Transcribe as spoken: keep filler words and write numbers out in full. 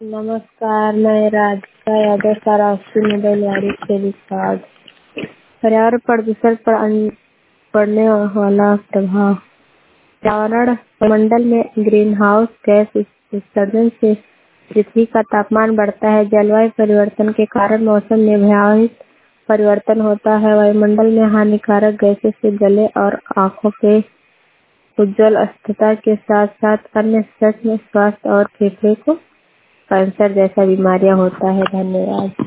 नमस्कार, मैं राधिका यादव सौराष्ट्र मोबाइल वाड़ी से रिकॉर्ड। पर्यावरण प्रदूषण पर अन- पड़ने वाला प्रभाव। पर्यावरण मंडल में ग्रीन हाउस गैस उत्सर्जन से पृथ्वी का तापमान बढ़ता है। जलवायु परिवर्तन के कारण मौसम में भयावह परिवर्तन होता है। वायुमंडल में हानिकारक गैसों से गले और आंखों के उज्ज्वल अवस्था के साथ साथ अन्य सच में स्वास्थ्य और फेफड़े को कैंसर जैसा बीमारियां होता है। धन्यवाद।